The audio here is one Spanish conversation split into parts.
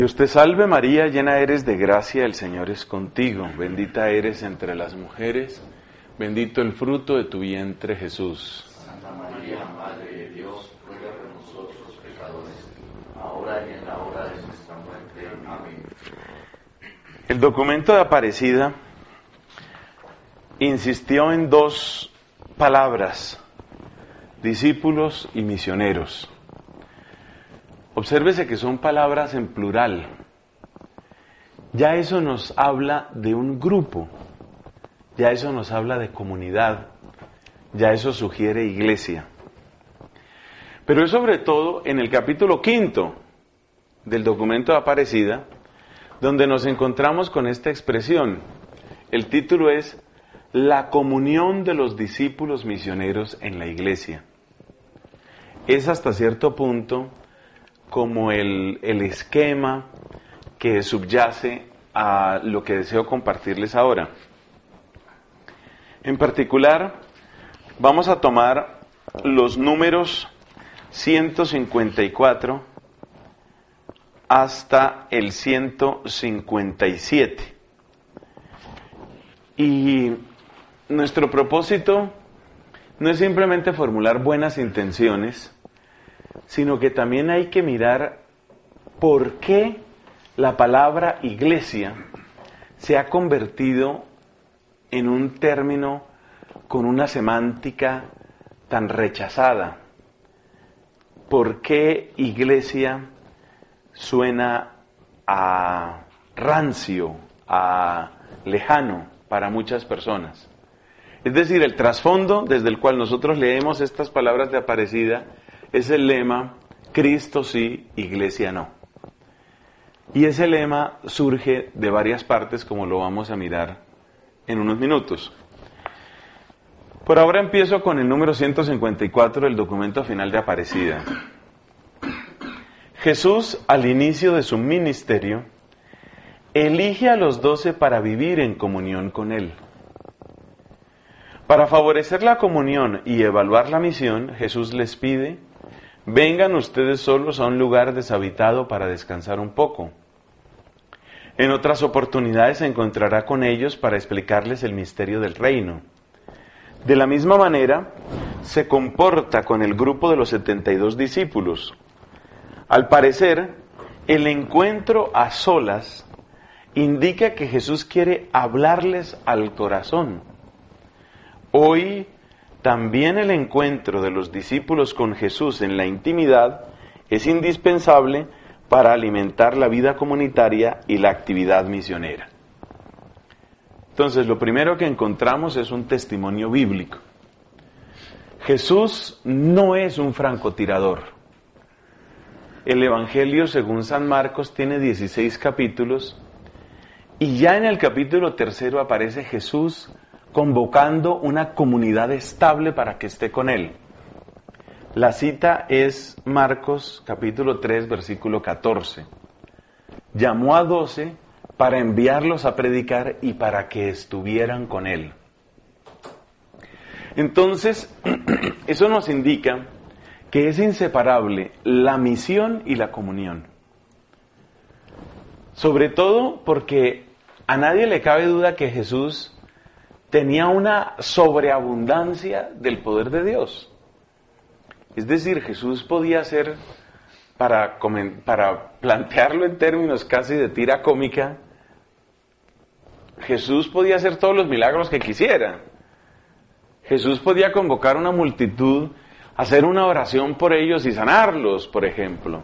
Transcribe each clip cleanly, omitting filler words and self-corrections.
Dios te salve María, llena eres de gracia, el Señor es contigo, bendita eres entre las mujeres, bendito el fruto de tu vientre Jesús. Santa María, Madre de Dios, ruega por nosotros pecadores, ahora y en la hora de nuestra muerte. Amén. El documento de Aparecida insistió en dos palabras: discípulos y misioneros. Obsérvese que son palabras en plural. Ya eso nos habla de un grupo, ya eso nos habla de comunidad, ya eso sugiere iglesia. Pero es sobre todo en el capítulo 5 del documento de Aparecida donde nos encontramos con esta expresión. El título es La comunión de los discípulos misioneros en la iglesia. Es hasta cierto punto como el esquema que subyace a lo que deseo compartirles ahora. En particular, vamos a tomar los números 154 hasta el 157. Y nuestro propósito no es simplemente formular buenas intenciones, sino que también hay que mirar por qué la palabra iglesia se ha convertido en un término con una semántica tan rechazada. ¿Por qué iglesia suena a rancio, a lejano para muchas personas? Es decir, el trasfondo desde el cual nosotros leemos estas palabras de Aparecida es el lema Cristo sí, iglesia no. Y ese lema surge de varias partes, como lo vamos a mirar en unos minutos. Por ahora empiezo con el número 154 del documento final de Aparecida. Jesús, al inicio de su ministerio, elige a los 12 para vivir en comunión con Él. Para favorecer la comunión y evaluar la misión, Jesús les pide: vengan ustedes solos a un lugar deshabitado para descansar un poco. En otras oportunidades se encontrará con ellos para explicarles el misterio del reino. De la misma manera, se comporta con el grupo de los 72 discípulos. Al parecer, el encuentro a solas indica que Jesús quiere hablarles al corazón. Hoy, también el encuentro de los discípulos con Jesús en la intimidad es indispensable para alimentar la vida comunitaria y la actividad misionera. Entonces, lo primero que encontramos es un testimonio bíblico. Jesús no es un francotirador. El Evangelio, según San Marcos, tiene 16 capítulos y ya en el capítulo 3 aparece Jesús convocando una comunidad estable para que esté con él. La cita es Marcos capítulo 3, versículo 14. Llamó a 12 para enviarlos a predicar y para que estuvieran con él. Entonces, eso nos indica que es inseparable la misión y la comunión. Sobre todo porque a nadie le cabe duda que Jesús tenía una sobreabundancia del poder de Dios. Es decir, Jesús podía ser, para plantearlo en términos casi de tira cómica, Jesús podía hacer todos los milagros que quisiera. Jesús podía convocar una multitud, hacer una oración por ellos y sanarlos, por ejemplo.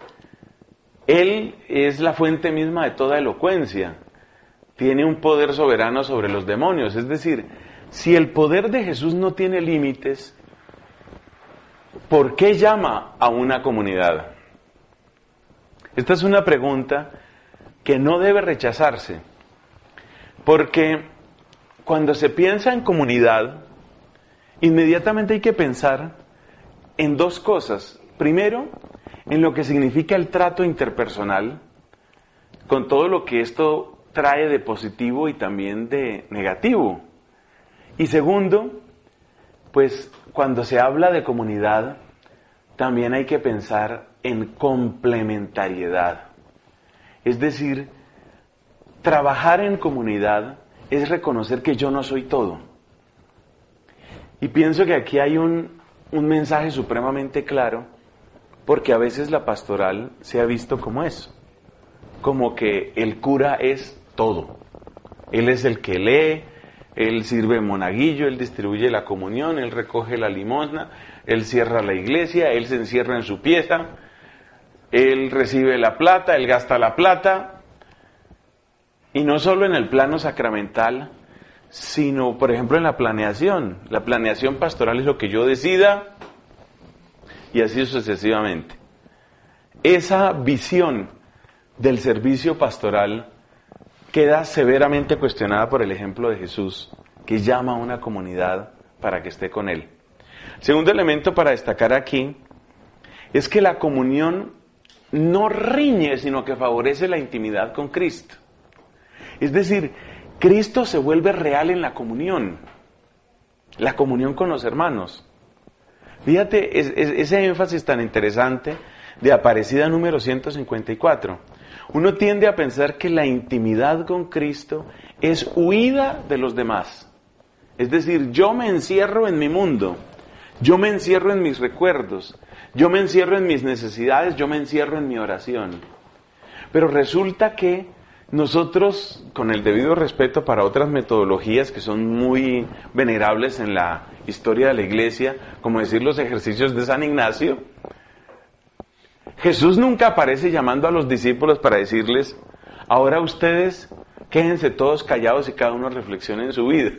Él es la fuente misma de toda elocuencia. Tiene un poder soberano sobre los demonios. Es decir, si el poder de Jesús no tiene límites, ¿por qué llama a una comunidad? Esta es una pregunta que no debe rechazarse, porque cuando se piensa en comunidad, inmediatamente hay que pensar en dos cosas. Primero, en lo que significa el trato interpersonal, con todo lo que esto trae de positivo y también de negativo. Y segundo, pues cuando se habla de comunidad, también hay que pensar en complementariedad. Es decir, trabajar en comunidad es reconocer que yo no soy todo. Y pienso que aquí hay un mensaje supremamente claro, porque a veces la pastoral se ha visto como eso, como que el cura es todo. Él es el que lee, él sirve monaguillo, él distribuye la comunión, él recoge la limosna, él cierra la iglesia, él se encierra en su pieza, él recibe la plata, él gasta la plata, y no solo en el plano sacramental, sino, por ejemplo, en la planeación. La planeación pastoral es lo que yo decida, y así sucesivamente. Esa visión del servicio pastoral queda severamente cuestionada por el ejemplo de Jesús, que llama a una comunidad para que esté con él. Segundo elemento para destacar aquí es que la comunión no riñe, sino que favorece la intimidad con Cristo. Es decir, Cristo se vuelve real en la comunión con los hermanos. Fíjate, ese énfasis tan interesante de Aparecida número 154. Uno tiende a pensar que la intimidad con Cristo es huida de los demás. Es decir, yo me encierro en mi mundo, yo me encierro en mis recuerdos, yo me encierro en mis necesidades, yo me encierro en mi oración. Pero resulta que nosotros, con el debido respeto para otras metodologías que son muy venerables en la historia de la Iglesia, como decir los ejercicios de San Ignacio, Jesús nunca aparece llamando a los discípulos para decirles, ahora ustedes quédense todos callados y cada uno reflexione en su vida.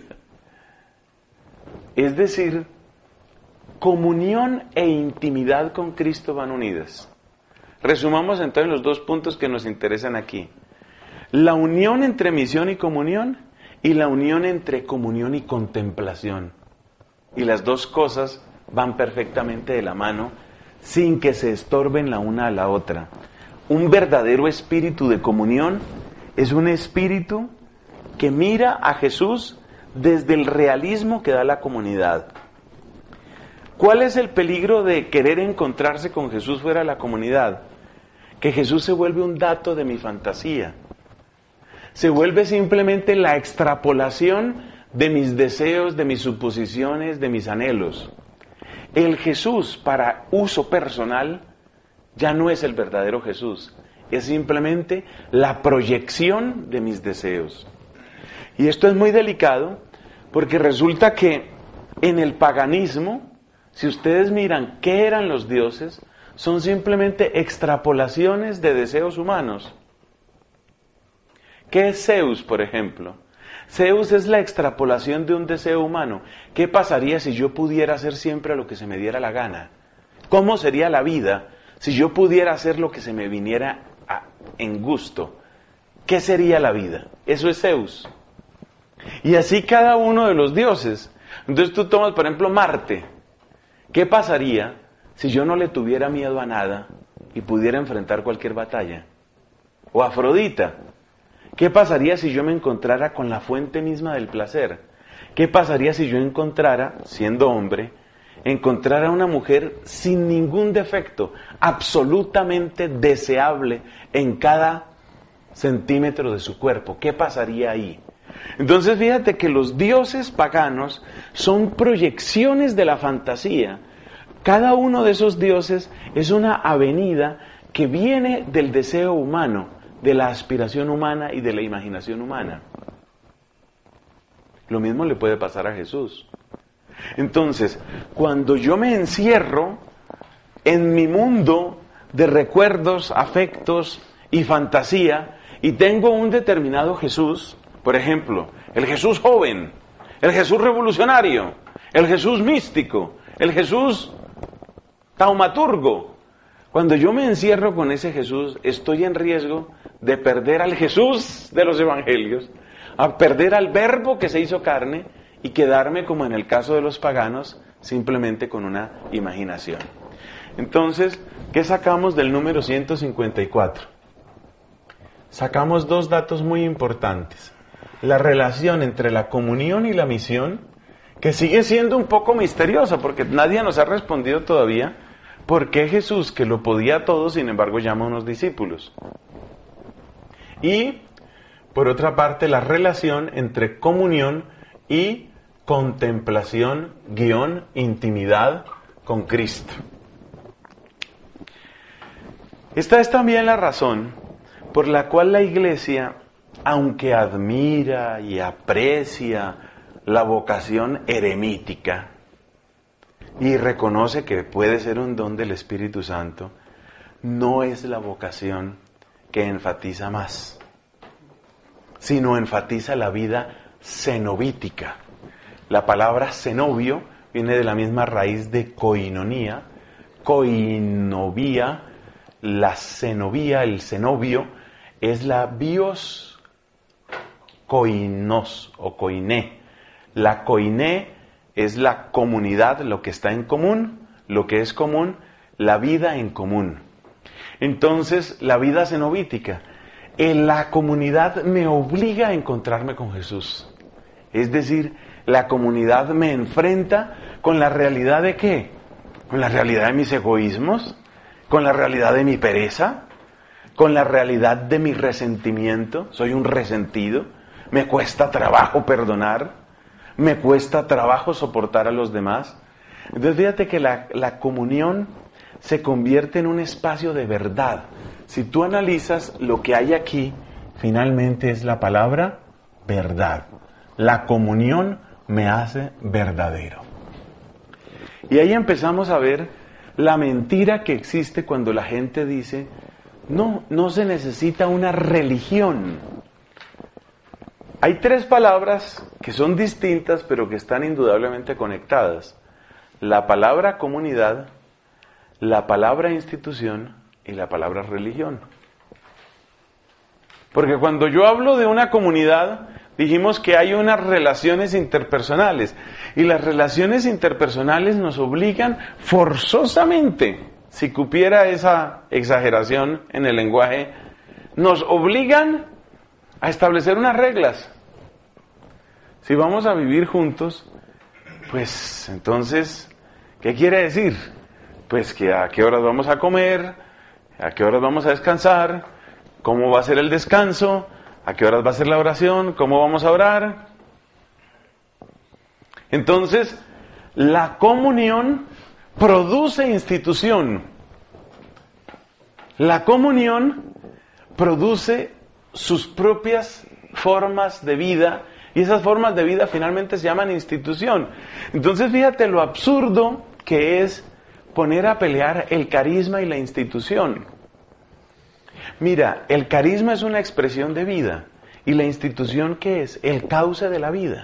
Es decir, comunión e intimidad con Cristo van unidas. Resumamos entonces los dos puntos que nos interesan aquí. La unión entre misión y comunión, y la unión entre comunión y contemplación. Y las dos cosas van perfectamente de la mano, sin que se estorben la una a la otra. Un verdadero espíritu de comunión es un espíritu que mira a Jesús desde el realismo que da la comunidad. ¿Cuál es el peligro de querer encontrarse con Jesús fuera de la comunidad? Que Jesús se vuelve un dato de mi fantasía. Se vuelve simplemente la extrapolación de mis deseos, de mis suposiciones, de mis anhelos. El Jesús para uso personal ya no es el verdadero Jesús, es simplemente la proyección de mis deseos. Y esto es muy delicado porque resulta que en el paganismo, si ustedes miran qué eran los dioses, son simplemente extrapolaciones de deseos humanos. ¿Qué es Zeus, por ejemplo? Zeus es la extrapolación de un deseo humano. ¿Qué pasaría si yo pudiera hacer siempre lo que se me diera la gana? ¿Cómo sería la vida si yo pudiera hacer lo que se me viniera en gusto? ¿Qué sería la vida? Eso es Zeus. Y así cada uno de los dioses. Entonces tú tomas, por ejemplo, Marte. ¿Qué pasaría si yo no le tuviera miedo a nada y pudiera enfrentar cualquier batalla? O Afrodita. ¿Qué pasaría si yo me encontrara con la fuente misma del placer? ¿Qué pasaría si yo encontrara, siendo hombre, encontrara una mujer sin ningún defecto, absolutamente deseable en cada centímetro de su cuerpo? ¿Qué pasaría ahí? Entonces fíjate que los dioses paganos son proyecciones de la fantasía. Cada uno de esos dioses es una avenida que viene del deseo humano, de la aspiración humana y de la imaginación humana. Lo mismo le puede pasar a Jesús. Entonces, cuando yo me encierro en mi mundo de recuerdos, afectos y fantasía, y tengo un determinado Jesús, por ejemplo, el Jesús joven, el Jesús revolucionario, el Jesús místico, el Jesús taumaturgo. Cuando yo me encierro con ese Jesús, estoy en riesgo de perder al Jesús de los evangelios, a perder al verbo que se hizo carne y quedarme, como en el caso de los paganos, simplemente con una imaginación. Entonces, ¿qué sacamos del número 154? Sacamos dos datos muy importantes. La relación entre la comunión y la misión, que sigue siendo un poco misteriosa, porque nadie nos ha respondido todavía por qué Jesús, que lo podía todo, sin embargo llama a unos discípulos. Y, por otra parte, la relación entre comunión y contemplación, intimidad con Cristo. Esta es también la razón por la cual la Iglesia, aunque admira y aprecia la vocación eremítica y reconoce que puede ser un don del Espíritu Santo, no es la vocación que enfatiza más, sino enfatiza la vida cenobítica. La palabra cenobio viene de la misma raíz de koinonía, koinovía, la cenobía, el cenobio, es la bios koinos o koiné. La koiné es la comunidad, lo que está en común, lo que es común, la vida en común. Entonces, la vida cenobítica, en la comunidad me obliga a encontrarme con Jesús. Es decir, la comunidad me enfrenta con la realidad de ¿qué? Con la realidad de mis egoísmos, con la realidad de mi pereza, con la realidad de mi resentimiento. Soy un resentido, me cuesta trabajo perdonar, me cuesta trabajo soportar a los demás. Entonces fíjate que la comunión se convierte en un espacio de verdad. Si tú analizas lo que hay aquí, finalmente es la palabra verdad. La comunión me hace verdadero. Y ahí empezamos a ver la mentira que existe cuando la gente dice, no se necesita una religión. Hay tres palabras que son distintas, pero que están indudablemente conectadas. La palabra comunidad, la palabra institución y la palabra religión. Porque cuando yo hablo de una comunidad, dijimos que hay unas relaciones interpersonales. Y las relaciones interpersonales nos obligan forzosamente, si cupiera esa exageración en el lenguaje, nos obligan a establecer unas reglas. Si vamos a vivir juntos, pues entonces, ¿qué quiere decir? Pues que a qué horas vamos a comer, a qué horas vamos a descansar, cómo va a ser el descanso, a qué horas va a ser la oración, cómo vamos a orar. Entonces, la comunión produce institución. La comunión produce sus propias formas de vida y esas formas de vida finalmente se llaman institución. Entonces, fíjate lo absurdo que es poner a pelear el carisma y la institución. Mira, el carisma es una expresión de vida. ¿Y la institución qué es? El cauce de la vida.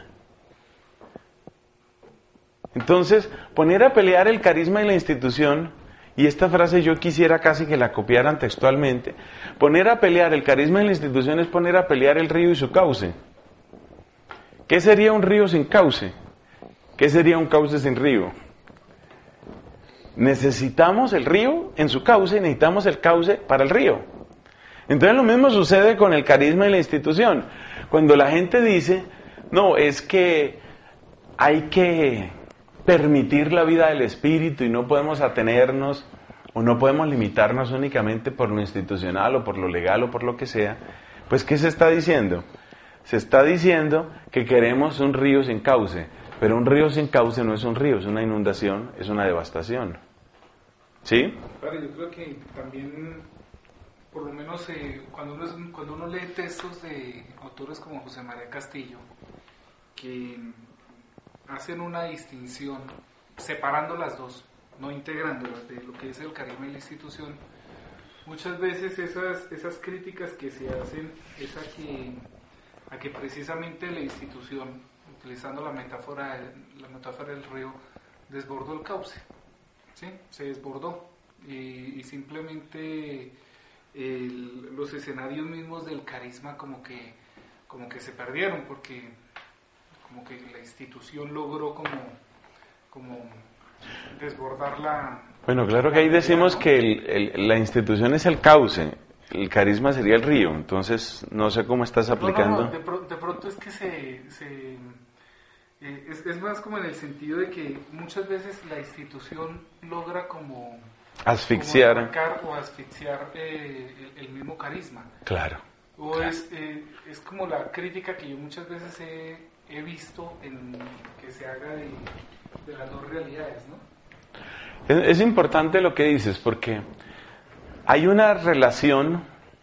Entonces, poner a pelear el carisma y la institución, y esta frase yo quisiera casi que la copiaran textualmente, poner a pelear el carisma y la institución es poner a pelear el río y su cauce. ¿Qué sería un río sin cauce? ¿Qué sería un cauce sin río? Necesitamos el río en su cauce y necesitamos el cauce para el río. Entonces lo mismo sucede con el carisma y la institución. Cuando la gente dice, no, es que hay que permitir la vida del Espíritu y no podemos atenernos o no podemos limitarnos únicamente por lo institucional o por lo legal o por lo que sea, pues ¿qué se está diciendo? Se está diciendo que queremos un río sin cauce, pero un río sin cauce no es un río, es una inundación, es una devastación. ¿Sí? Claro, yo creo que también, por lo menos cuando uno lee textos de autores como José María Castillo, que hacen una distinción, separando las dos, no integrándolas, de lo que es el carisma y la institución, muchas veces esas críticas que se hacen es a que precisamente la institución, utilizando la metáfora del río, desbordó el cauce, ¿sí? Se desbordó y simplemente los escenarios mismos del carisma como que se perdieron, porque como que la institución logró como desbordar la... Bueno, claro que ahí decimos que la institución es el cauce, el carisma sería el río, entonces no sé cómo estás aplicando. No, de pronto es que es más como en el sentido de que muchas veces la institución logra asfixiar. Como o asfixiar el mismo carisma. Claro. O es como la crítica que yo muchas veces he visto en que se haga de las dos realidades, ¿no? Es importante lo que dices, porque hay una relación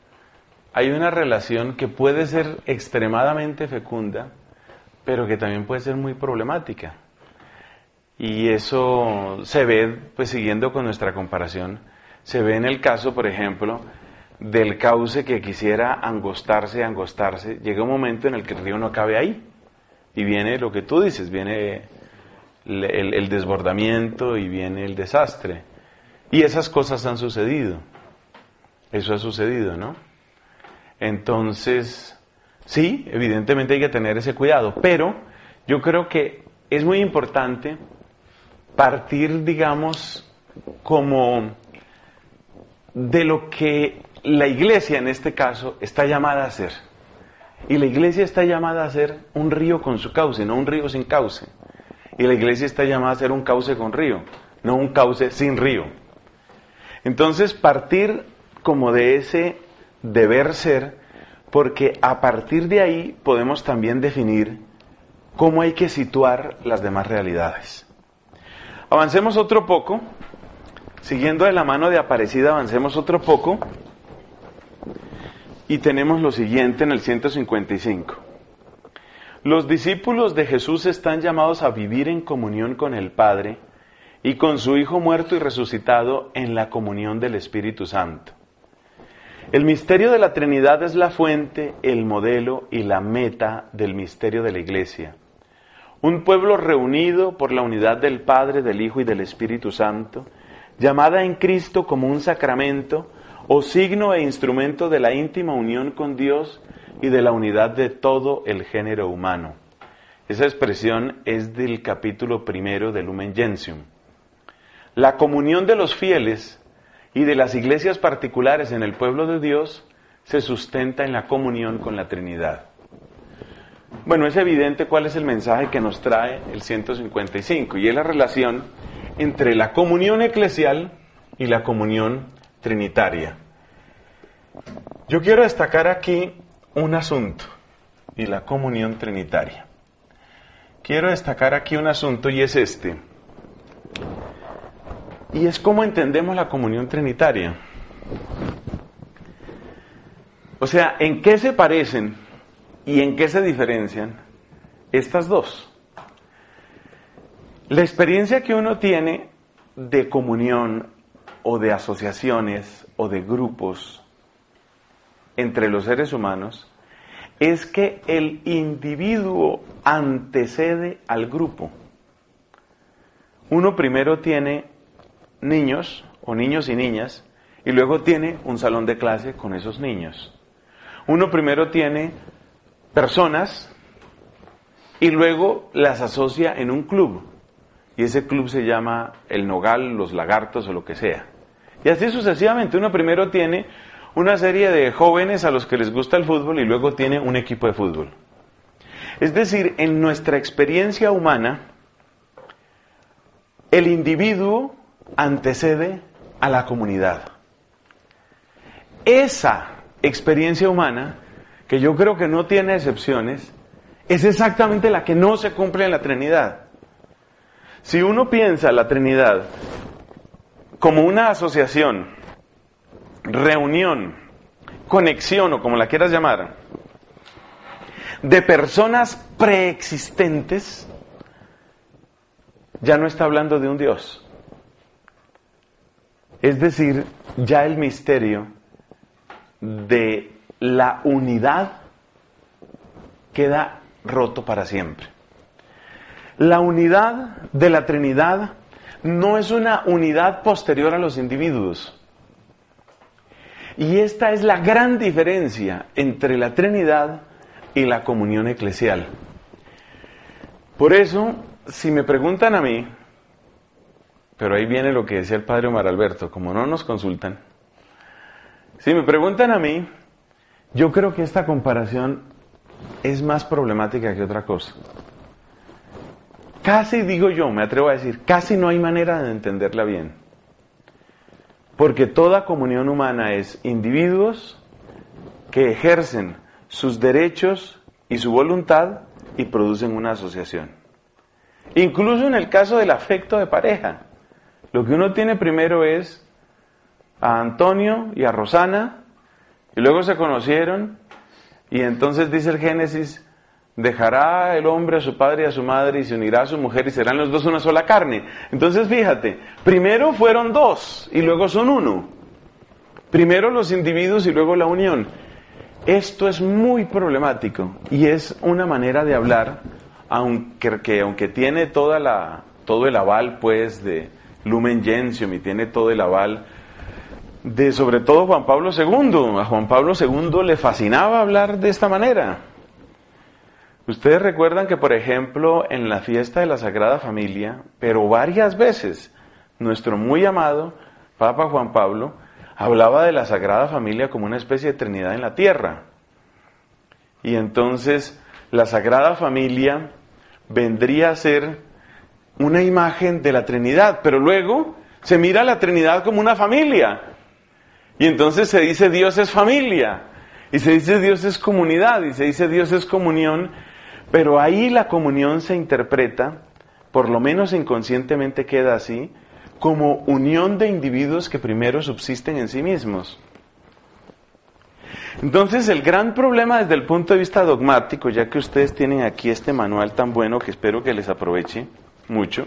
que puede ser extremadamente fecunda, pero que también puede ser muy problemática. Y eso se ve, pues siguiendo con nuestra comparación, se ve en el caso, por ejemplo, del cauce que quisiera angostarse, llega un momento en el que el río no cabe ahí, y viene lo que tú dices, viene el desbordamiento y viene el desastre. Y esas cosas han sucedido, eso ha sucedido, ¿no? Entonces, sí, evidentemente hay que tener ese cuidado, pero yo creo que es muy importante partir, digamos, como de lo que la iglesia en este caso está llamada a ser. Y la iglesia está llamada a ser un río con su cauce, no un río sin cauce. Y la iglesia está llamada a ser un cauce con río, no un cauce sin río. Entonces, partir como de ese deber ser, porque a partir de ahí podemos también definir cómo hay que situar las demás realidades. Avancemos otro poco, siguiendo de la mano de Aparecida, avancemos otro poco, y tenemos lo siguiente en el 155. Los discípulos de Jesús están llamados a vivir en comunión con el Padre y con su Hijo muerto y resucitado en la comunión del Espíritu Santo. El misterio de la Trinidad es la fuente, el modelo y la meta del misterio de la Iglesia. Un pueblo reunido por la unidad del Padre, del Hijo y del Espíritu Santo, llamada en Cristo como un sacramento o signo e instrumento de la íntima unión con Dios y de la unidad de todo el género humano. Esa expresión es del capítulo 1 de Lumen Gentium. La comunión de los fieles y de las iglesias particulares en el pueblo de Dios se sustenta en la comunión con la Trinidad. Bueno, es evidente cuál es el mensaje que nos trae el 155, y es la relación entre la comunión eclesial y la comunión trinitaria. Yo quiero destacar aquí un asunto, y la comunión trinitaria. Quiero destacar aquí un asunto, y es este. Y es cómo entendemos la comunión trinitaria. O sea, ¿en qué se parecen y en qué se diferencian estas dos? La experiencia que uno tiene de comunión o de asociaciones o de grupos entre los seres humanos es que el individuo antecede al grupo. Uno primero tiene niños o niños y niñas y luego tiene un salón de clase con esos niños. Uno primero tiene personas y luego las asocia en un club, y ese club se llama el Nogal, los Lagartos o lo que sea. Y así sucesivamente, uno primero tiene una serie de jóvenes a los que les gusta el fútbol y luego tiene un equipo de fútbol. Es decir, en nuestra experiencia humana, el individuo antecede a la comunidad. Esa experiencia humana, que yo creo que no tiene excepciones, es exactamente la que no se cumple en la Trinidad. Si uno piensa la Trinidad como una asociación, reunión, conexión o como la quieras llamar, de personas preexistentes, ya no está hablando de un Dios. Es decir, ya el misterio de la unidad queda roto para siempre. La unidad de la Trinidad no es una unidad posterior a los individuos. Y esta es la gran diferencia entre la Trinidad y la comunión eclesial. Por eso, si me preguntan a mí, pero ahí viene lo que decía el padre Omar Alberto, como no nos consultan, si me preguntan a mí, yo creo que esta comparación es más problemática que otra cosa. Casi, digo yo, me atrevo a decir, casi no hay manera de entenderla bien. Porque toda comunión humana es individuos que ejercen sus derechos y su voluntad y producen una asociación. Incluso en el caso del afecto de pareja, lo que uno tiene primero es a Antonio y a Rosana, y luego se conocieron, y entonces dice el Génesis, dejará el hombre a su padre y a su madre y se unirá a su mujer y serán los dos una sola carne. Entonces fíjate, primero fueron dos y luego son uno. Primero los individuos y luego la unión. Esto es muy problemático y es una manera de hablar, aunque tiene todo el aval pues de Lumen Gentium y tiene todo el aval de sobre todo Juan Pablo II. A Juan Pablo II le fascinaba hablar de esta manera. Ustedes recuerdan que, por ejemplo, en la fiesta de la Sagrada Familia, pero varias veces, nuestro muy amado Papa Juan Pablo hablaba de la Sagrada Familia como una especie de Trinidad en la tierra. Y entonces la Sagrada Familia vendría a ser una imagen de la Trinidad, pero luego se mira a la Trinidad como una familia. Y entonces se dice Dios es familia, y se dice Dios es comunidad, y se dice Dios es comunión, pero ahí la comunión se interpreta, por lo menos inconscientemente queda así, como unión de individuos que primero subsisten en sí mismos. Entonces el gran problema desde el punto de vista dogmático, ya que ustedes tienen aquí este manual tan bueno que espero que les aproveche mucho,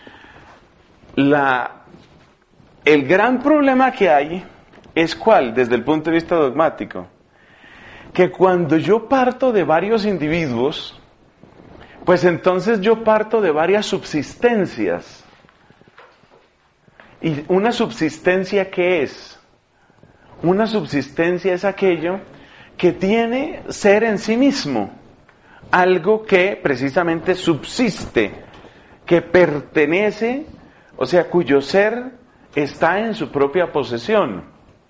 el gran problema que hay es ¿cuál? Desde el punto de vista dogmático, que cuando yo parto de varios individuos, pues entonces yo parto de varias subsistencias. ¿Y una subsistencia qué es? Una subsistencia es aquello que tiene ser en sí mismo, algo que precisamente subsiste, que pertenece, o sea, cuyo ser está en su propia posesión.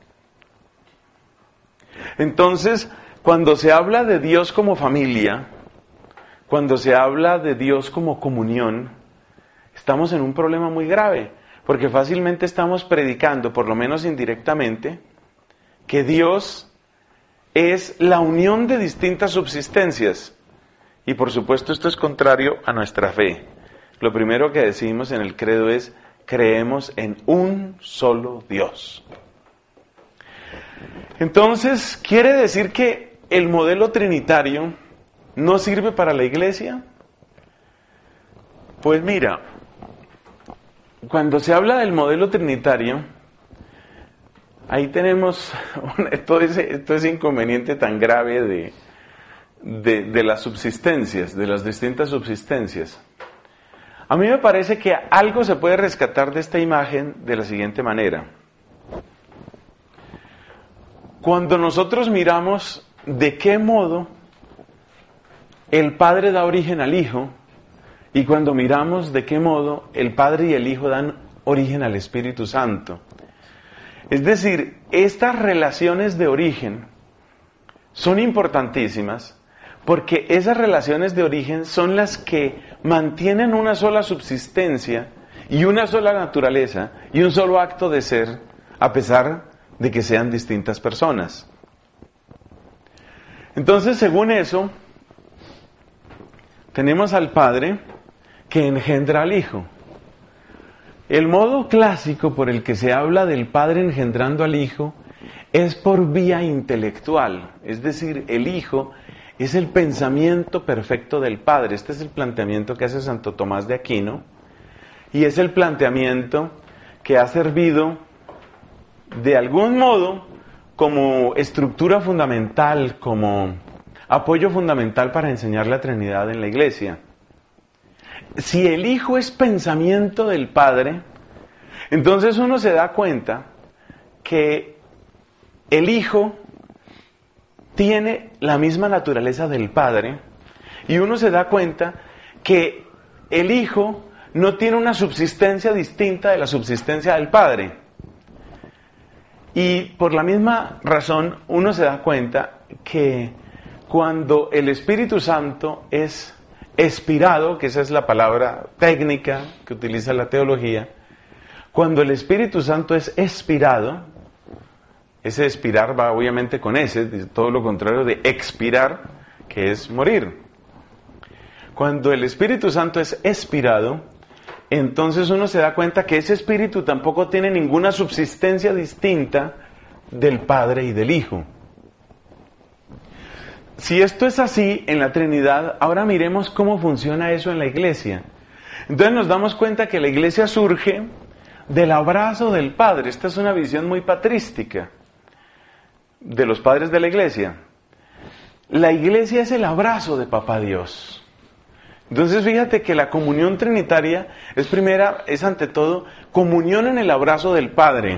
Entonces, cuando se habla de Dios como familia, cuando se habla de Dios como comunión, estamos en un problema muy grave, porque fácilmente estamos predicando, por lo menos indirectamente, que Dios es la unión de distintas subsistencias. Y por supuesto esto es contrario a nuestra fe. Lo primero que decimos en el credo es, creemos en un solo Dios. Entonces, ¿quiere decir que el modelo trinitario no sirve para la iglesia? Pues mira, cuando se habla del modelo trinitario, ahí tenemos todo ese inconveniente tan grave de las subsistencias, de las distintas subsistencias. A mí me parece que algo se puede rescatar de esta imagen de la siguiente manera. Cuando nosotros miramos de qué modo el Padre da origen al Hijo, y cuando miramos de qué modo el Padre y el Hijo dan origen al Espíritu Santo. Es decir, estas relaciones de origen son importantísimas porque esas relaciones de origen son las que mantienen una sola subsistencia y una sola naturaleza y un solo acto de ser, a pesar de que sean distintas personas. Entonces, según eso, tenemos al Padre que engendra al Hijo. El modo clásico por el que se habla del Padre engendrando al Hijo es por vía intelectual, es decir, el Hijo es el pensamiento perfecto del Padre. Este es el planteamiento que hace Santo Tomás de Aquino y es el planteamiento que ha servido de algún modo como estructura fundamental, como apoyo fundamental para enseñar la Trinidad en la Iglesia. Si el Hijo es pensamiento del Padre, entonces uno se da cuenta que el Hijo tiene la misma naturaleza del Padre y uno se da cuenta que el Hijo no tiene una subsistencia distinta de la subsistencia del Padre. Y por la misma razón uno se da cuenta que cuando el Espíritu Santo es expirado, que esa es la palabra técnica que utiliza la teología, cuando el Espíritu Santo es expirado, Ese expirar va obviamente con ese, todo lo contrario de expirar, que es morir. Cuando el Espíritu Santo es expirado, entonces uno se da cuenta que ese Espíritu tampoco tiene ninguna subsistencia distinta del Padre y del Hijo. Si esto es así en la Trinidad, ahora miremos cómo funciona eso en la iglesia. Entonces nos damos cuenta que la iglesia surge del abrazo del Padre. Esta es una visión muy patrística de los padres de la iglesia. La iglesia es el abrazo de Papá Dios. Entonces fíjate que la comunión trinitaria es ante todo comunión en el abrazo del Padre.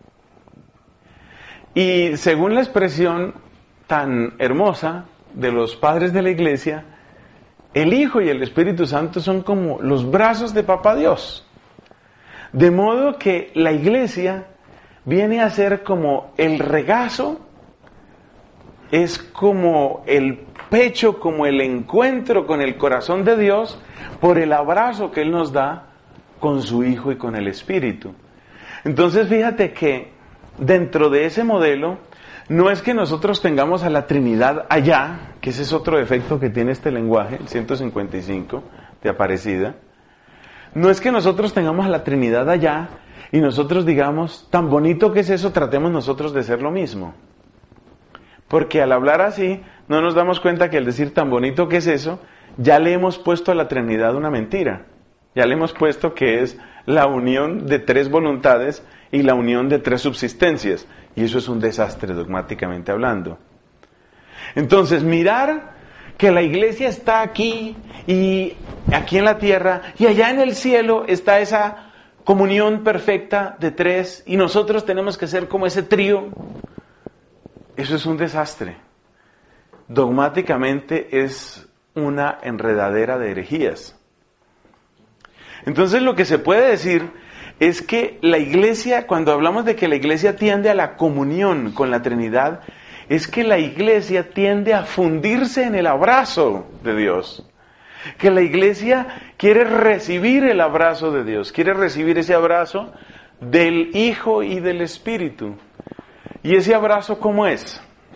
Y según la expresión tan hermosa de los padres de la iglesia, el Hijo y el Espíritu Santo son como los brazos de Papá Dios. De modo que la iglesia viene a ser como el regazo, es como el pecho, como el encuentro con el corazón de Dios por el abrazo que Él nos da con su Hijo y con el Espíritu. Entonces fíjate que dentro de ese modelo no es que nosotros tengamos a la Trinidad allá, que ese es otro defecto que tiene este lenguaje, el 155 de Aparecida. No es que nosotros tengamos a la Trinidad allá y nosotros digamos, tan bonito que es eso, tratemos nosotros de ser lo mismo. Porque al hablar así, no nos damos cuenta que al decir tan bonito que es eso, ya le hemos puesto a la Trinidad una mentira. Ya le hemos puesto que es la unión de tres voluntades y la unión de tres subsistencias. Y eso es un desastre dogmáticamente hablando. Entonces, mirar que la iglesia está aquí y aquí en la tierra y allá en el cielo está esa comunión perfecta de tres y nosotros tenemos que ser como ese trío. Eso es un desastre. Dogmáticamente es una enredadera de herejías. Entonces lo que se puede decir es que la iglesia, cuando hablamos de que la iglesia tiende a la comunión con la Trinidad, es que la iglesia tiende a fundirse en el abrazo de Dios. Que la iglesia quiere recibir el abrazo de Dios, quiere recibir ese abrazo del Hijo y del Espíritu. ¿Y ese abrazo cómo es?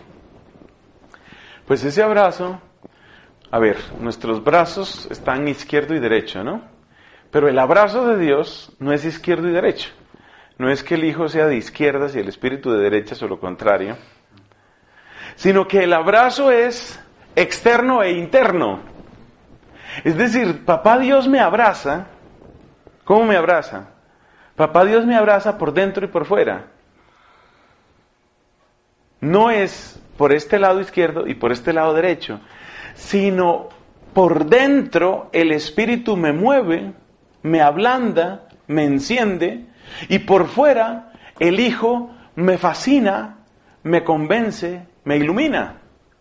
Pues ese abrazo, a ver, nuestros brazos están izquierdo y derecho, ¿no? Pero el abrazo de Dios no es izquierdo y derecho. No es que el Hijo sea de izquierdas y el Espíritu de derechas o lo contrario, sino que el abrazo es externo e interno. Es decir, Papá Dios me abraza. ¿Cómo me abraza? Papá Dios me abraza por dentro y por fuera. No es por este lado izquierdo y por este lado derecho, sino por dentro el Espíritu me mueve, me ablanda, me enciende, y por fuera el Hijo me fascina, me convence, me ilumina.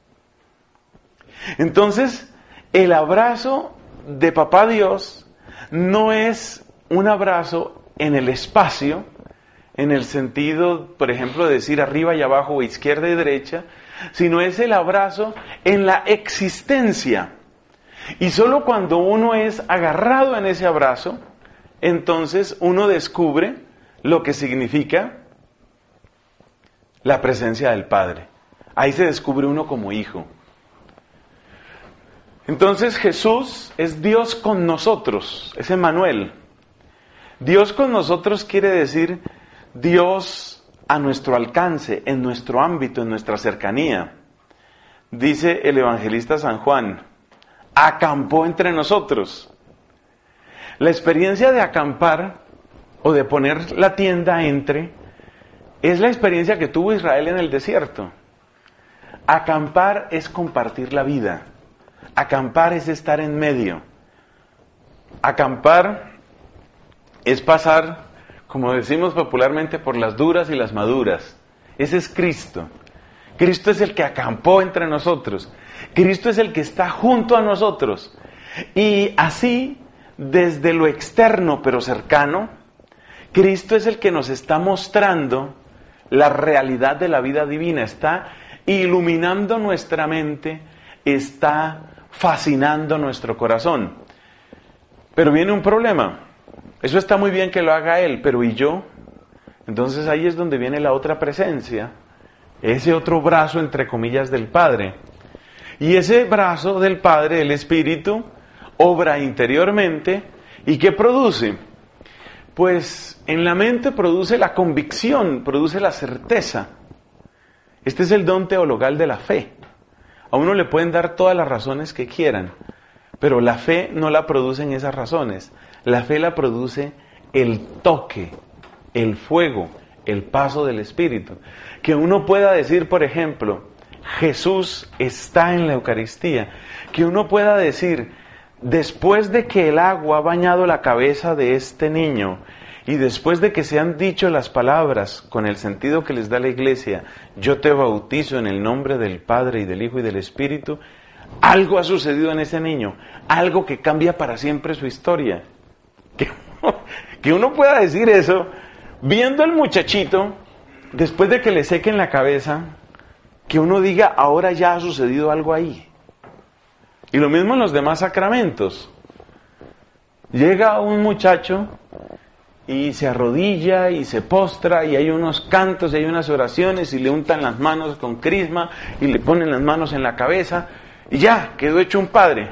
Entonces, el abrazo de Papá Dios no es un abrazo en el espacio, en el sentido, por ejemplo, de decir arriba y abajo o izquierda y derecha, sino es el abrazo en la existencia. Y solo cuando uno es agarrado en ese abrazo, entonces uno descubre lo que significa la presencia del Padre. Ahí se descubre uno como hijo. Entonces Jesús es Dios con nosotros, es Emmanuel. Dios con nosotros quiere decir Dios a nuestro alcance, en nuestro ámbito, en nuestra cercanía. Dice el evangelista San Juan, acampó entre nosotros. La experiencia de acampar o de poner la tienda entre es la experiencia que tuvo Israel en el desierto. Acampar es compartir la vida. Acampar es estar en medio. Acampar es pasar, como decimos popularmente, por las duras y las maduras. Ese es Cristo. Cristo es el que acampó entre nosotros. Cristo es el que está junto a nosotros. Y así, desde lo externo pero cercano, Cristo es el que nos está mostrando la realidad de la vida divina. Está iluminando nuestra mente, está fascinando nuestro corazón. Pero viene un problema. Eso está muy bien que lo haga Él, pero ¿y yo? Entonces ahí es donde viene la otra presencia ese otro brazo, entre comillas, del Padre. Y ese brazo del Padre, el Espíritu, obra interiormente. ¿Y qué produce? Pues en la mente produce la convicción, produce la certeza. Este es el don teologal de la fe. A uno le pueden dar todas las razones que quieran, pero la fe no la producen esas razones. La fe la produce el toque, el fuego, el paso del Espíritu. Que uno pueda decir, por ejemplo, Jesús está en la Eucaristía. Que uno pueda decir, después de que el agua ha bañado la cabeza de este niño y después de que se han dicho las palabras con el sentido que les da la Iglesia, yo te bautizo en el nombre del Padre y del Hijo y del Espíritu, algo ha sucedido en ese niño, algo que cambia para siempre su historia. Que uno pueda decir eso viendo al muchachito, después de que le sequen la cabeza, que uno diga, ahora ya ha sucedido algo ahí. Y lo mismo en los demás sacramentos. Llega un muchacho y se arrodilla y se postra y hay unos cantos y hay unas oraciones y le untan las manos con crisma y le ponen las manos en la cabeza y ya, quedó hecho un padre.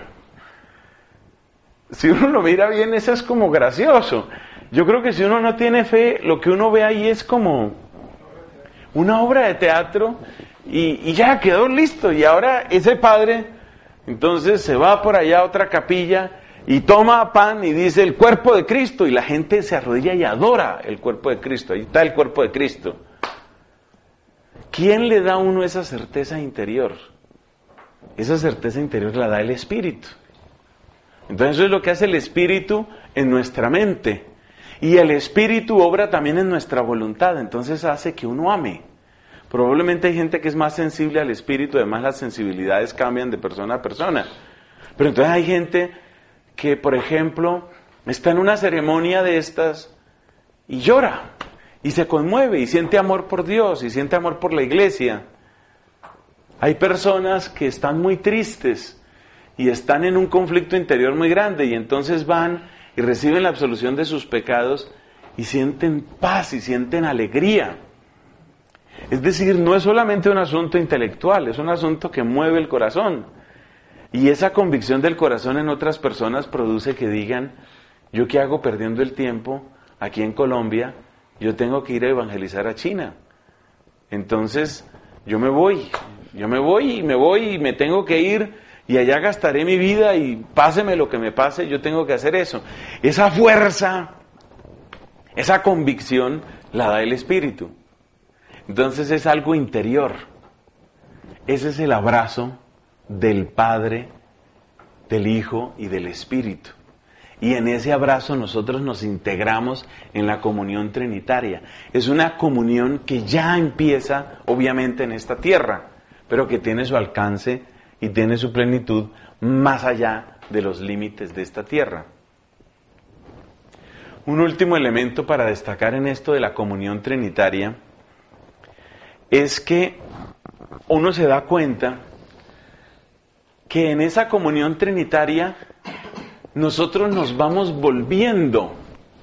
Si uno lo mira bien, eso es como gracioso. Yo creo que si uno no tiene fe, lo que uno ve ahí es como una obra de teatro y ya quedó listo. Y ahora ese padre entonces se va por allá a otra capilla y toma pan y dice el cuerpo de Cristo, y la gente se arrodilla y adora el cuerpo de Cristo. Ahí está el cuerpo de Cristo. ¿Quién le da a uno esa certeza interior? Esa certeza interior la da el Espíritu. Entonces eso es lo que hace el Espíritu en nuestra mente. Y el Espíritu obra también en nuestra voluntad, entonces hace que uno ame. Probablemente hay gente que es más sensible al Espíritu, además las sensibilidades cambian de persona a persona. Pero entonces hay gente que, por ejemplo, está en una ceremonia de estas y llora, y se conmueve, y siente amor por Dios, y siente amor por la iglesia. Hay personas que están muy tristes, y están en un conflicto interior muy grande, y entonces van y reciben la absolución de sus pecados, y sienten paz, y sienten alegría. Es decir, no es solamente un asunto intelectual, es un asunto que mueve el corazón. Y esa convicción del corazón en otras personas produce que digan, ¿yo qué hago perdiendo el tiempo aquí en Colombia? Yo tengo que ir a evangelizar a China. Entonces, yo me voy y me tengo que ir y allá gastaré mi vida y páseme lo que me pase, yo tengo que hacer eso. Esa fuerza, esa convicción la da el Espíritu. Entonces es algo interior. Ese es el abrazo del Padre, del Hijo y del Espíritu. Y en ese abrazo nosotros nos integramos en la comunión trinitaria. Es una comunión que ya empieza, obviamente, en esta tierra, pero que tiene su alcance y tiene su plenitud más allá de los límites de esta tierra. Un último elemento para destacar en esto de la comunión trinitaria es que uno se da cuenta que en esa comunión trinitaria nosotros nos vamos volviendo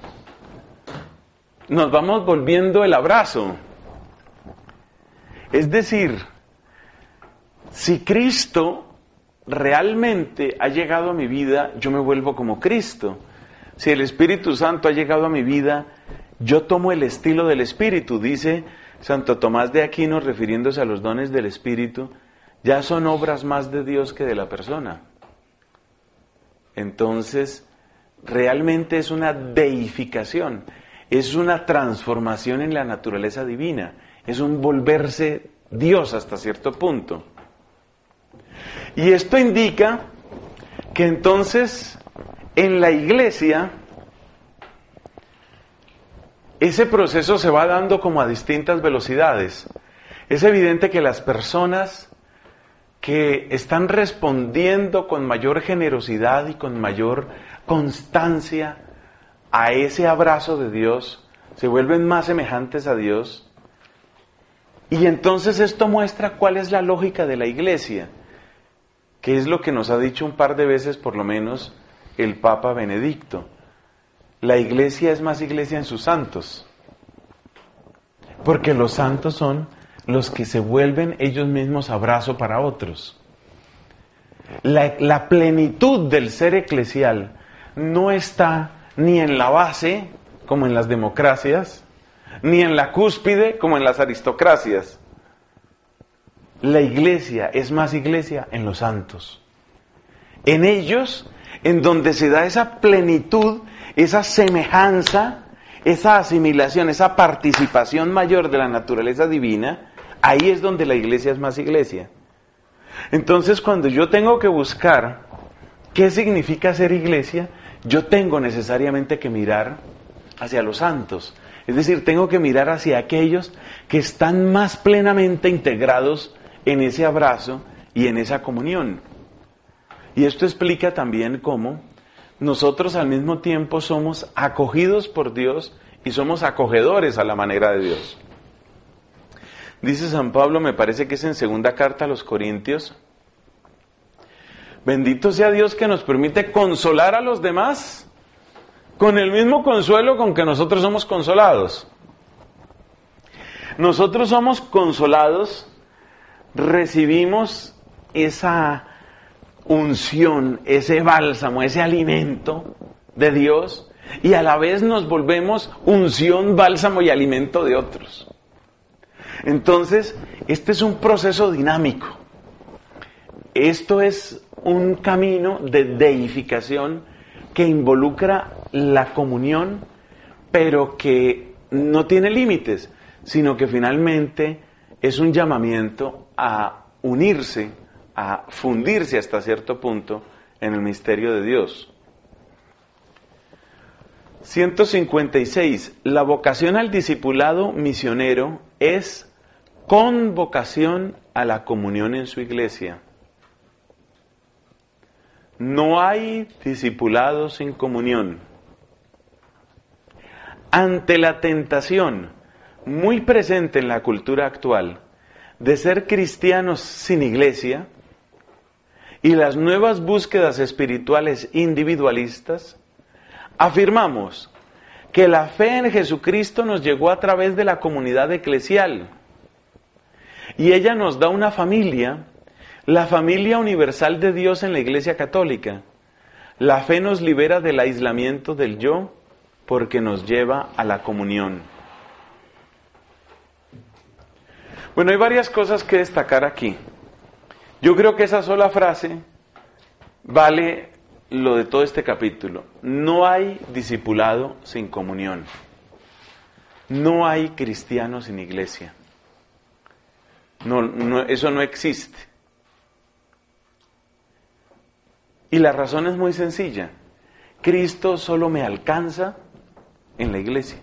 el abrazo. Es decir, si Cristo realmente ha llegado a mi vida, yo me vuelvo como Cristo. Si el Espíritu Santo ha llegado a mi vida, yo tomo el estilo del Espíritu. Dice Santo Tomás de Aquino, refiriéndose a los dones del Espíritu, ya son obras más de Dios que de la persona. Entonces, realmente es una deificación, es una transformación en la naturaleza divina, es un volverse Dios hasta cierto punto. Y esto indica que entonces en la iglesia ese proceso se va dando como a distintas velocidades. Es evidente que las personas que están respondiendo con mayor generosidad y con mayor constancia a ese abrazo de Dios, se vuelven más semejantes a Dios. Y entonces esto muestra cuál es la lógica de la iglesia, que es lo que nos ha dicho un par de veces por lo menos el Papa Benedicto. La iglesia es más iglesia en sus santos, porque los santos son los que se vuelven ellos mismos abrazo para otros. La plenitud del ser eclesial no está ni en la base, como en las democracias, ni en la cúspide, como en las aristocracias. La iglesia es más iglesia en los santos. En ellos, en donde se da esa plenitud, esa semejanza, esa asimilación, esa participación mayor de la naturaleza divina, ahí es donde la iglesia es más iglesia. Entonces, cuando yo tengo que buscar qué significa ser iglesia, yo tengo necesariamente que mirar hacia los santos. Es decir, tengo que mirar hacia aquellos que están más plenamente integrados en ese abrazo y en esa comunión. Y esto explica también cómo nosotros al mismo tiempo somos acogidos por Dios y somos acogedores a la manera de Dios. Dice San Pablo, me parece que es en segunda carta a los Corintios: bendito sea Dios que nos permite consolar a los demás con el mismo consuelo con que nosotros somos consolados. Nosotros somos consolados, recibimos esa unción, ese bálsamo, ese alimento de Dios, y a la vez nos volvemos unción, bálsamo y alimento de otros. Entonces, este es un proceso dinámico. Esto es un camino de deificación que involucra la comunión, pero que no tiene límites, sino que finalmente es un llamamiento a unirse, a fundirse hasta cierto punto en el misterio de Dios. 156. La vocación al discipulado misionero es convocación a la comunión en su iglesia. No hay discipulado sin comunión. Ante la tentación muy presente en la cultura actual de ser cristianos sin iglesia y las nuevas búsquedas espirituales individualistas, afirmamos que la fe en Jesucristo nos llegó a través de la comunidad eclesial y ella nos da una familia, la familia universal de Dios en la Iglesia Católica. La fe nos libera del aislamiento del yo porque nos lleva a la comunión. Bueno, hay varias cosas que destacar aquí. Yo creo que esa sola frase vale lo de todo este capítulo. No hay discipulado sin comunión. No hay cristiano sin iglesia. No, eso no existe. Y la razón es muy sencilla. Cristo solo me alcanza en la iglesia.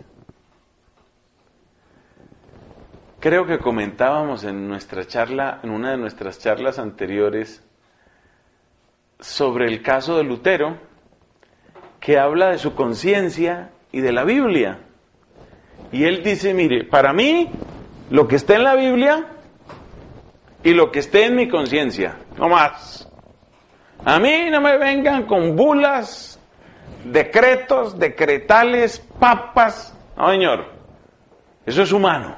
Creo que comentábamos en una de nuestras charlas anteriores, sobre el caso de Lutero, que habla de su conciencia y de la Biblia. Y él dice, mire, para mí, lo que esté en la Biblia y lo que esté en mi conciencia, no más. A mí no me vengan con bulas, decretos, decretales, papas. No, señor, eso es humano.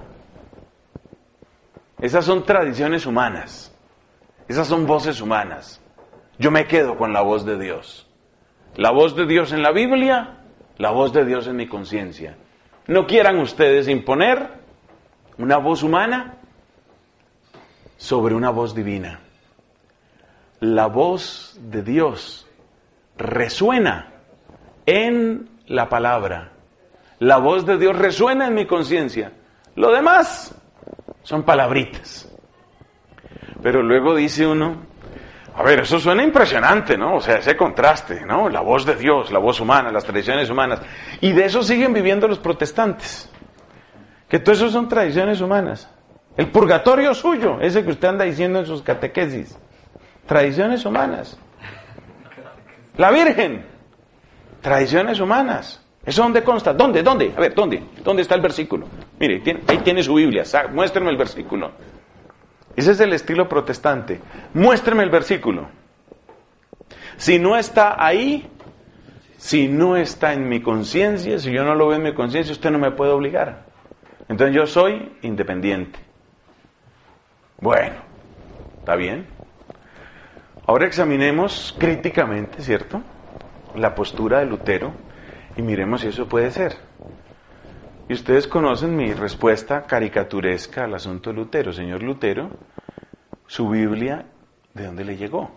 Esas son tradiciones humanas. Esas son voces humanas. Yo me quedo con la voz de Dios. La voz de Dios en la Biblia, la voz de Dios en mi conciencia. No quieran ustedes imponer una voz humana sobre una voz divina. La voz de Dios resuena en la palabra. La voz de Dios resuena en mi conciencia. Lo demás son palabritas. Pero luego dice uno, a ver, eso suena impresionante, ¿no? O sea, ese contraste, ¿no? La voz de Dios, la voz humana, las tradiciones humanas. Y de eso siguen viviendo los protestantes. Que todo eso son tradiciones humanas. El purgatorio suyo, ese que usted anda diciendo en sus catequesis. Tradiciones humanas. La Virgen. Tradiciones humanas. ¿Eso dónde consta? ¿Dónde? A ver, ¿dónde está el versículo? Mire, ahí tiene su Biblia. Muéstreme el versículo. Ese es el estilo protestante. Muéstreme el versículo. Si no está ahí, si no está en mi conciencia, si yo no lo veo en mi conciencia, usted no me puede obligar. Entonces yo soy independiente. Bueno, ¿está bien? Ahora examinemos críticamente, ¿cierto?, la postura de Lutero y miremos si eso puede ser. Y ustedes conocen mi respuesta caricaturesca al asunto de Lutero. Señor Lutero, su Biblia, ¿de dónde le llegó?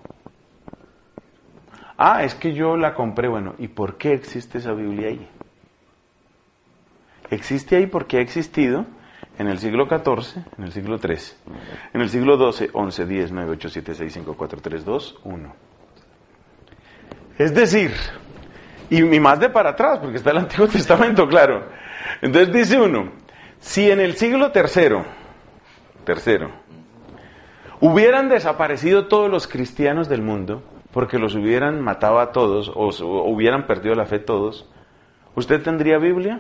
Ah, es que yo la compré. Bueno, ¿y por qué existe esa Biblia ahí? Existe ahí porque ha existido en el siglo XIV, en el siglo XIII, en el siglo XII, XI, X, 9, 8, 7, 6, 5, 4, 3, 2, 1. Es decir, y más de para atrás, porque está el Antiguo Testamento, claro. Entonces dice uno, si en el siglo tercero, hubieran desaparecido todos los cristianos del mundo, porque los hubieran matado a todos, o hubieran perdido la fe todos, ¿usted tendría Biblia?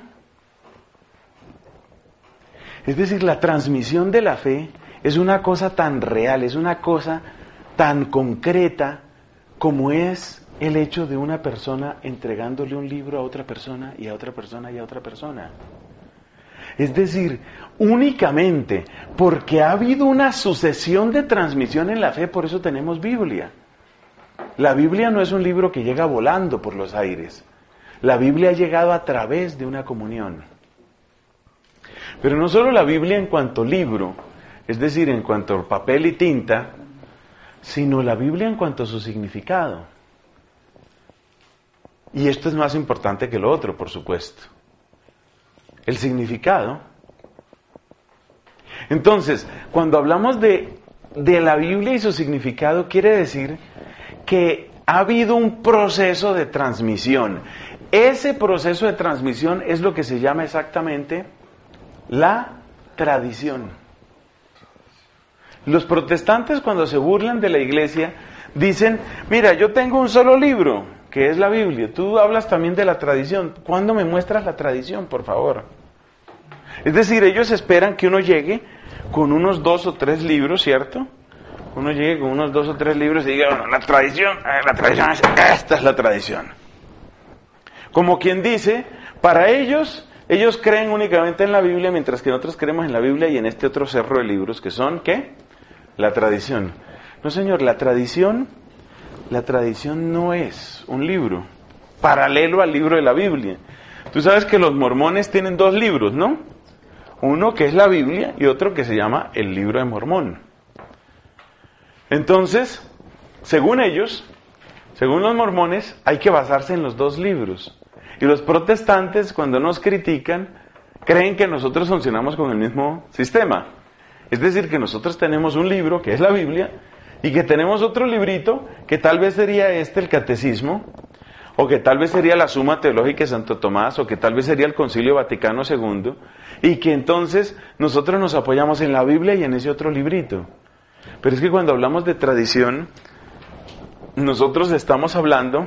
Es decir, la transmisión de la fe es una cosa tan real, es una cosa tan concreta como es el hecho de una persona entregándole un libro a otra persona y a otra persona y a otra persona. Es decir, únicamente porque ha habido una sucesión de transmisión en la fe, por eso tenemos Biblia. La Biblia no es un libro que llega volando por los aires. La Biblia ha llegado a través de una comunión. Pero no solo la Biblia en cuanto libro, es decir, en cuanto a papel y tinta, sino la Biblia en cuanto a su significado. Y esto es más importante que lo otro, por supuesto. El significado. Entonces, cuando hablamos de la Biblia y su significado, quiere decir que ha habido un proceso de transmisión. Ese proceso de transmisión es lo que se llama exactamente la tradición. Los protestantes, cuando se burlan de la iglesia, dicen, mira, yo tengo un solo libro, que es la Biblia. Tú hablas también de la tradición. ¿Cuándo me muestras la tradición, por favor? Es decir, ellos esperan que uno llegue con unos 2 o 3 libros, ¿cierto? Uno llegue con unos 2 o 3 libros y diga, bueno, la tradición es, esta es la tradición. Como quien dice, para ellos creen únicamente en la Biblia, mientras que nosotros creemos en la Biblia y en este otro cerro de libros, que son, ¿qué? La tradición. No, señor, la tradición no es un libro paralelo al libro de la Biblia. Tú sabes que los mormones tienen 2 libros, ¿no? Uno que es la Biblia y otro que se llama el Libro de Mormón. Entonces, según ellos, según los mormones, hay que basarse en los 2 libros. Y los protestantes, cuando nos critican, creen que nosotros funcionamos con el mismo sistema. Es decir, que nosotros tenemos un libro, que es la Biblia, y que tenemos otro librito, que tal vez sería el Catecismo, o que tal vez sería la Suma Teológica de Santo Tomás, o que tal vez sería el Concilio Vaticano II, y que entonces nosotros nos apoyamos en la Biblia y en ese otro librito. Pero es que cuando hablamos de tradición, nosotros estamos hablando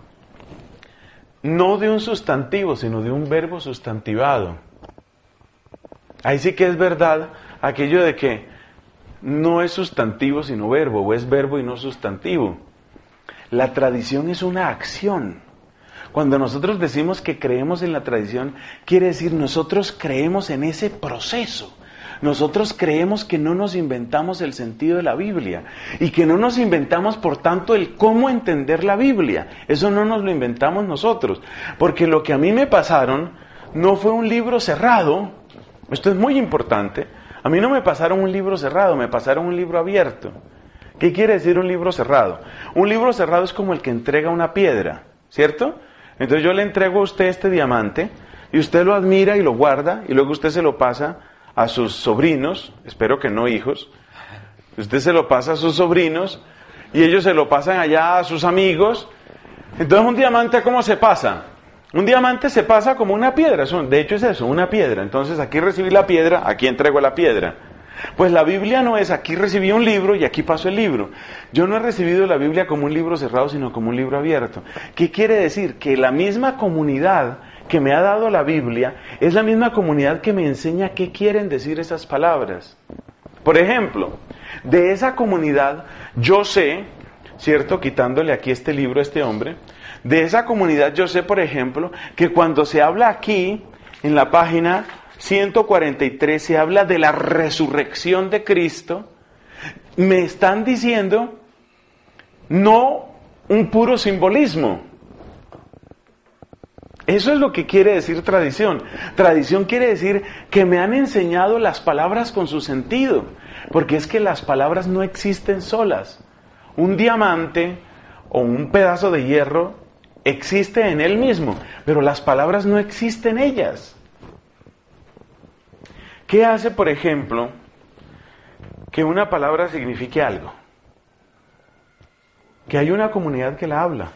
no de un sustantivo, sino de un verbo sustantivado. Ahí sí que es verdad aquello de que no es sustantivo sino verbo, o es verbo y no sustantivo. La tradición es una acción. Cuando nosotros decimos que creemos en la tradición, quiere decir nosotros creemos en ese proceso. Nosotros creemos que no nos inventamos el sentido de la Biblia y que no nos inventamos, por tanto, el cómo entender la Biblia. Eso no nos lo inventamos nosotros, porque lo que a mí me pasaron no fue un libro cerrado. Esto es muy importante. A mí no me pasaron un libro cerrado, me pasaron un libro abierto. ¿Qué quiere decir un libro cerrado? Un libro cerrado es como el que entrega una piedra, ¿cierto? Entonces yo le entrego a usted este diamante y usted lo admira y lo guarda y luego usted se lo pasa a sus sobrinos, espero que no hijos. Usted se lo pasa a sus sobrinos y ellos se lo pasan allá a sus amigos. Entonces un diamante, ¿cómo se pasa? Un diamante se pasa como una piedra, de hecho es eso, una piedra. Entonces aquí recibí la piedra, aquí entrego la piedra. Pues la Biblia no es aquí recibí un libro y aquí paso el libro. Yo no he recibido la Biblia como un libro cerrado, sino como un libro abierto. ¿Qué quiere decir? Que la misma comunidad que me ha dado la Biblia es la misma comunidad que me enseña qué quieren decir esas palabras. Por ejemplo, de esa comunidad yo sé, ¿cierto? Quitándole aquí este libro a este hombre, de esa comunidad yo sé, por ejemplo, que cuando se habla aquí, en la página 143, se habla de la resurrección de Cristo, me están diciendo no un puro simbolismo. Eso es lo que quiere decir tradición. Tradición quiere decir que me han enseñado las palabras con su sentido, porque es que las palabras no existen solas. Un diamante o un pedazo de hierro existe en él mismo, pero las palabras no existen ellas. ¿Qué hace, por ejemplo, que una palabra signifique algo? Que hay una comunidad que la habla.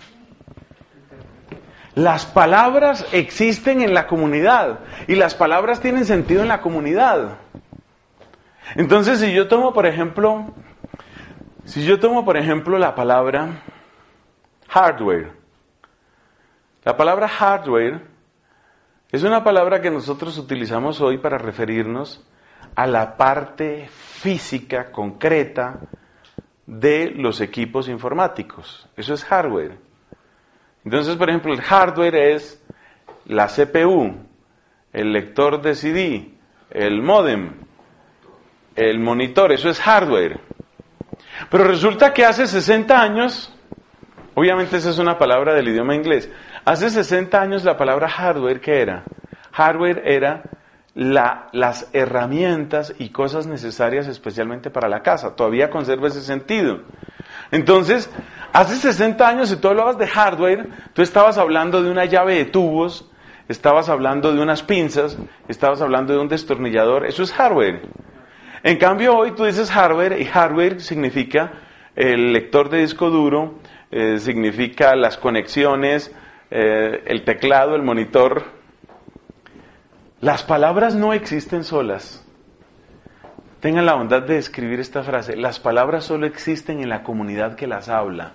Las palabras existen en la comunidad y las palabras tienen sentido en la comunidad. Entonces, si yo tomo, por ejemplo, la palabra hardware. La palabra hardware es una palabra que nosotros utilizamos hoy para referirnos a la parte física, concreta, de los equipos informáticos. Eso es hardware. Entonces, por ejemplo, el hardware es la CPU, el lector de CD, el módem, el monitor, eso es hardware. Pero resulta que hace 60 años, obviamente esa es una palabra del idioma inglés, hace 60 años la palabra hardware, ¿qué era? Hardware era las herramientas y cosas necesarias especialmente para la casa. Todavía conserva ese sentido. Entonces, hace 60 años, si tú hablabas de hardware, tú estabas hablando de una llave de tubos, estabas hablando de unas pinzas, estabas hablando de un destornillador, eso es hardware. En cambio, hoy tú dices hardware, y hardware significa el lector de disco duro, significa las conexiones, el teclado, el monitor. Las palabras no existen solas. Tengan la bondad de escribir esta frase. Las palabras solo existen en la comunidad que las habla.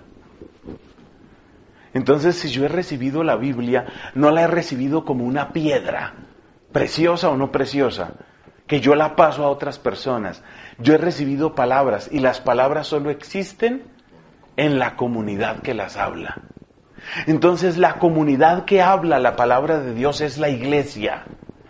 Entonces, si yo he recibido la Biblia, no la he recibido como una piedra, preciosa o no preciosa, que yo la paso a otras personas. Yo he recibido palabras y las palabras solo existen en la comunidad que las habla. Entonces, la comunidad que habla la palabra de Dios es la iglesia.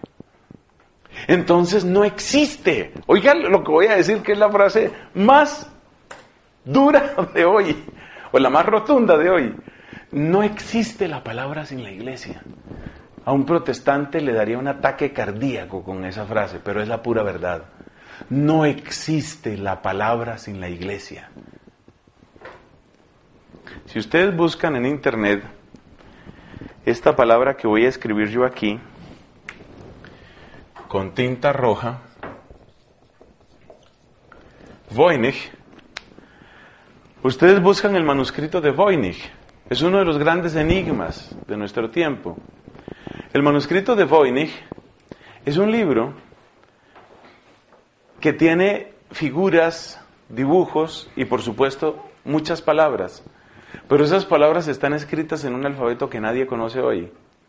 Entonces no existe. Oigan lo que voy a decir, que es la frase más dura de hoy, o la más rotunda de hoy. No existe la palabra sin la iglesia. A un protestante le daría un ataque cardíaco con esa frase, pero es la pura verdad. No existe la palabra sin la iglesia. Si ustedes buscan en internet esta palabra que voy a escribir yo aquí, con tinta roja, Voynich, ustedes buscan el manuscrito de Voynich, es uno de los grandes enigmas de nuestro tiempo. El manuscrito de Voynich es un libro que tiene figuras, dibujos y por supuesto muchas palabras, pero esas palabras están escritas en un alfabeto que nadie conoce hoy.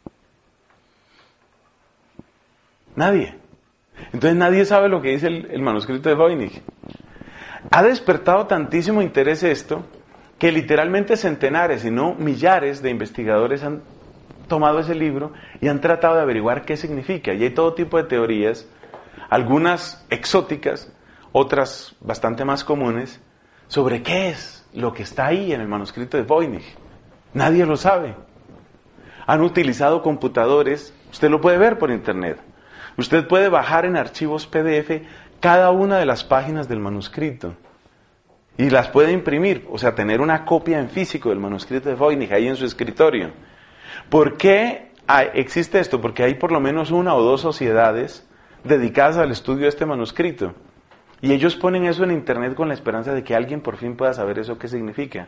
Nadie. Entonces nadie sabe lo que dice el manuscrito de Voynich. Ha despertado tantísimo interés esto que literalmente centenares, si no millares de investigadores han tomado ese libro y han tratado de averiguar qué significa. Y hay todo tipo de teorías, algunas exóticas, otras bastante más comunes, sobre qué es lo que está ahí en el manuscrito de Voynich. Nadie lo sabe. Han utilizado computadores, usted lo puede ver por internet. Usted puede bajar en archivos PDF cada una de las páginas del manuscrito y las puede imprimir, o sea, tener una copia en físico del manuscrito de Voynich ahí en su escritorio. ¿Por qué existe esto? Porque hay por lo menos una o dos sociedades dedicadas al estudio de este manuscrito y ellos ponen eso en internet con la esperanza de que alguien por fin pueda saber eso qué significa.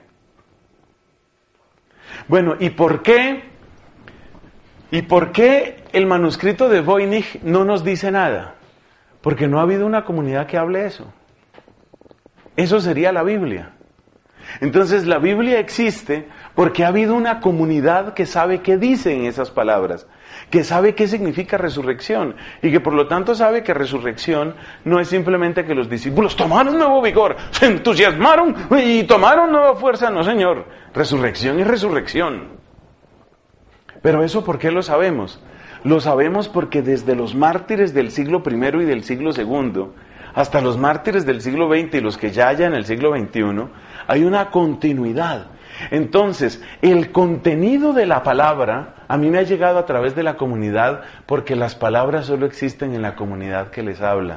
Bueno, ¿y por qué? ¿Y por qué el manuscrito de Voynich no nos dice nada? Porque no ha habido una comunidad que hable eso. Eso sería la Biblia. Entonces la Biblia existe porque ha habido una comunidad que sabe qué dicen esas palabras, que sabe qué significa resurrección y que por lo tanto sabe que resurrección no es simplemente que los discípulos tomaron nuevo vigor, se entusiasmaron y tomaron nueva fuerza. No, señor. Resurrección y resurrección. Pero eso, ¿por qué lo sabemos? Lo sabemos porque desde los mártires del siglo I y del siglo II hasta los mártires del siglo XX y los que ya haya en el siglo XXI, hay una continuidad. Entonces, el contenido de la palabra a mí me ha llegado a través de la comunidad, porque las palabras solo existen en la comunidad que les habla.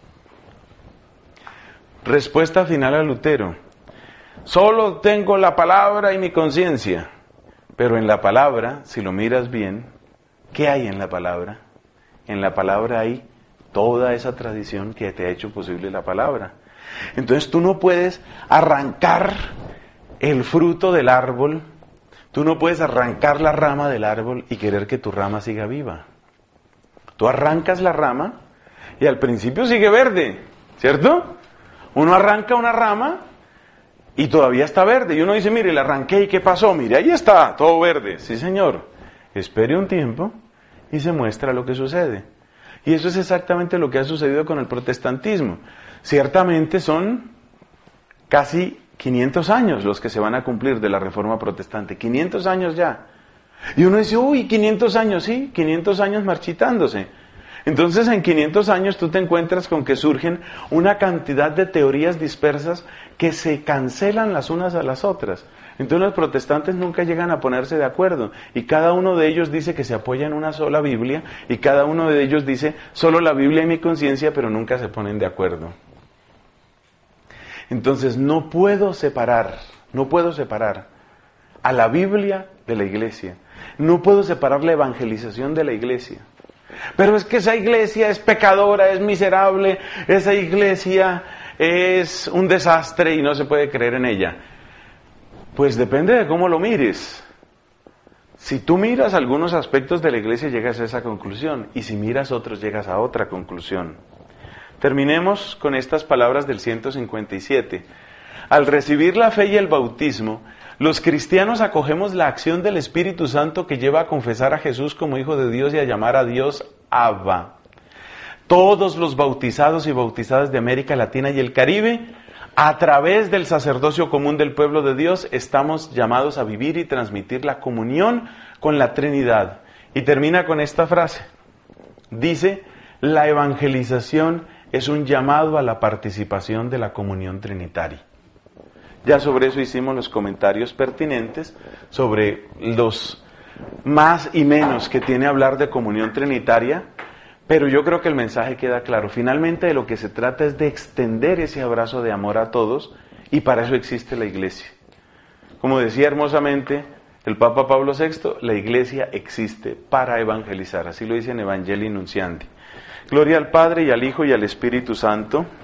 Respuesta final a Lutero: solo tengo la palabra y mi conciencia. Pero en la palabra, si lo miras bien, ¿qué hay en la palabra? En la palabra hay toda esa tradición que te ha hecho posible la palabra. Entonces tú no puedes arrancar el fruto del árbol, tú no puedes arrancar la rama del árbol y querer que tu rama siga viva. Tú arrancas la rama y al principio sigue verde, ¿cierto? Uno arranca una rama y todavía está verde. Y uno dice, mire, la arranqué y ¿qué pasó? Mire, ahí está, todo verde. Sí, señor. Espere un tiempo y se muestra lo que sucede. Y eso es exactamente lo que ha sucedido con el protestantismo. Ciertamente son casi 500 años los que se van a cumplir de la Reforma Protestante. 500 años ya. Y uno dice, uy, 500 años, sí, 500 años marchitándose. Entonces en 500 años tú te encuentras con que surgen una cantidad de teorías dispersas que se cancelan las unas a las otras. Entonces los protestantes nunca llegan a ponerse de acuerdo y cada uno de ellos dice que se apoya en una sola Biblia y cada uno de ellos dice solo la Biblia y mi conciencia, pero nunca se ponen de acuerdo. Entonces no puedo separar a la Biblia de la iglesia. No puedo separar la evangelización de la iglesia. Pero es que esa iglesia es pecadora, es miserable, esa iglesia es un desastre y no se puede creer en ella. Pues depende de cómo lo mires. Si tú miras algunos aspectos de la iglesia llegas a esa conclusión y si miras otros llegas a otra conclusión. Terminemos con estas palabras del 157. Al recibir la fe y el bautismo, los cristianos acogemos la acción del Espíritu Santo que lleva a confesar a Jesús como Hijo de Dios y a llamar a Dios Abba. Todos los bautizados y bautizadas de América Latina y el Caribe, a través del sacerdocio común del pueblo de Dios, estamos llamados a vivir y transmitir la comunión con la Trinidad. Y termina con esta frase. Dice, la evangelización es un llamado a la participación de la comunión trinitaria. Ya sobre eso hicimos los comentarios pertinentes, sobre los más y menos que tiene hablar de comunión trinitaria, pero yo creo que el mensaje queda claro. Finalmente de lo que se trata es de extender ese abrazo de amor a todos, y para eso existe la iglesia. Como decía hermosamente el Papa Pablo VI, la iglesia existe para evangelizar, así lo dice en Evangelii Nuntiandi. Gloria al Padre y al Hijo y al Espíritu Santo.